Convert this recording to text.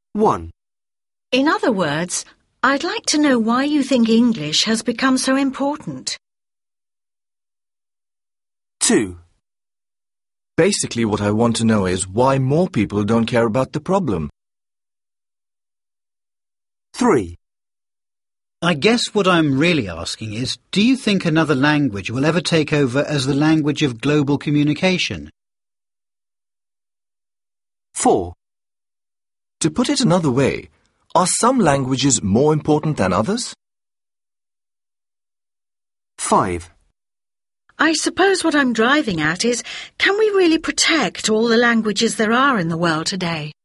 1. In other words, I'd like to know why you think English has become so important. 2. Basically, what I want to know is why more people don't care about the problem. 3. I guess what I'm really asking is, do you think another language will ever take over as the language of global communication? 4. To put it another way, are some languages more important than others? 5. I suppose what I'm driving at is, can we really protect all the languages there are in the world today?